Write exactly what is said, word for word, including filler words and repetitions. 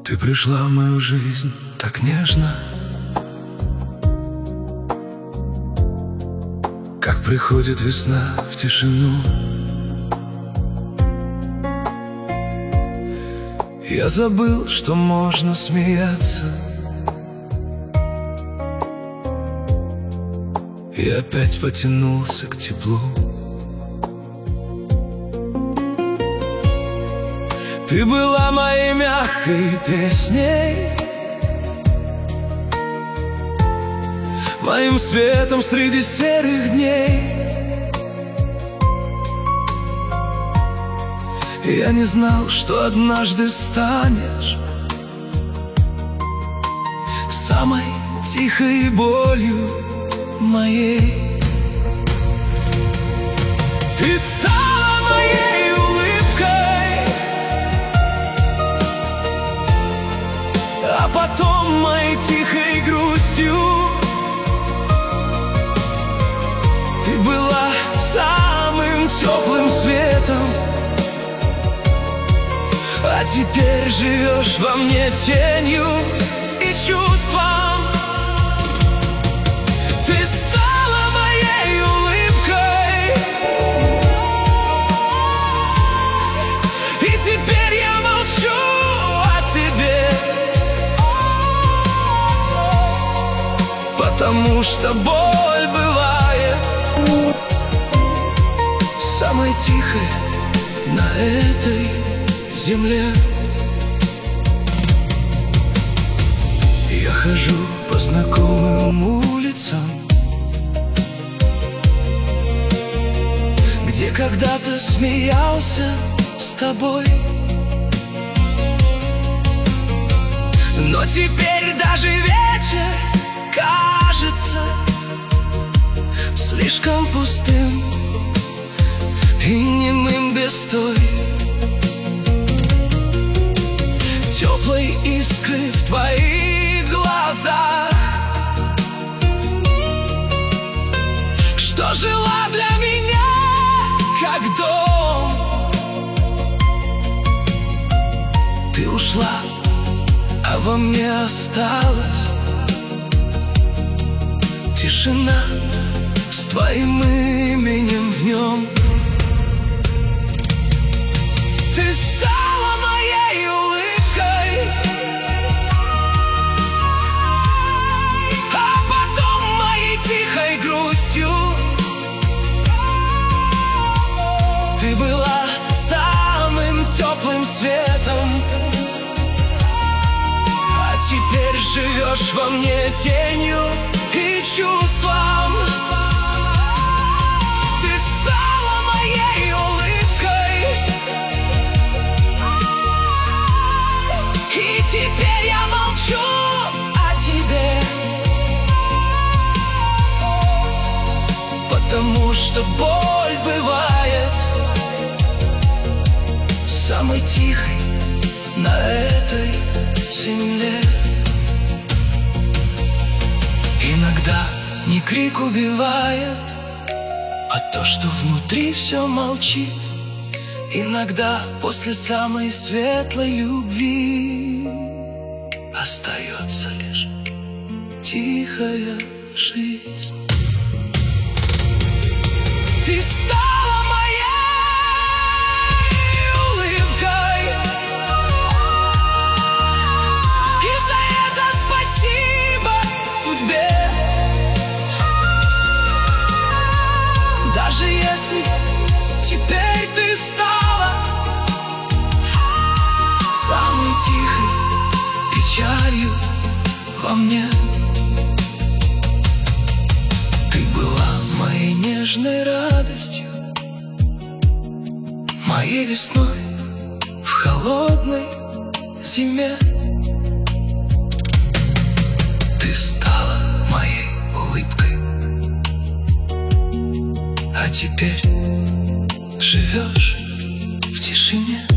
Ты пришла в мою жизнь так нежно, как приходит весна в тишину. Я забыл, что можно смеяться, и опять потянулся к теплу. Ты была моей мягкой песней, моим светом среди серых дней. Я не знал, что однажды станешь самой тихой болью моей. Ты стала моей улыбкой, а потом моей тихой грустью. Ты была самым теплым светом, а теперь живешь во мне тенью и чувством. Ты стала моей улыбкой, и теперь я молчу о тебе, потому что боль бывает самой тихой на этой земле. Я хожу по знакомым улицам, где когда-то смеялся с тобой, но теперь даже вечер кажется слишком пустым и немым без той теплой искры в твоих глазах, что жила для меня как дом. Ты ушла, а во мне осталась тишина с твоим именем в нем. Ты стала моей улыбкой, а потом моей тихой грустью. Ты была самым теплым светом, а теперь живешь во мне тенью и чувством. Ты стала моей улыбкой, и теперь я молчу о тебе, потому что боль бывает самой тихой на этой земле. Иногда не крик убивает, а то, что внутри все молчит. Иногда после самой светлой любви остается лишь тихая жизнь. Ты стала моей улыбкой, и за это спасибо судьбе. Даже если теперь ты стала самой тихой печалью во мне. Ты была моей нежной радостью, моей весной в холодной зиме. Ты стала моей улыбкой, а теперь живешь в тишине.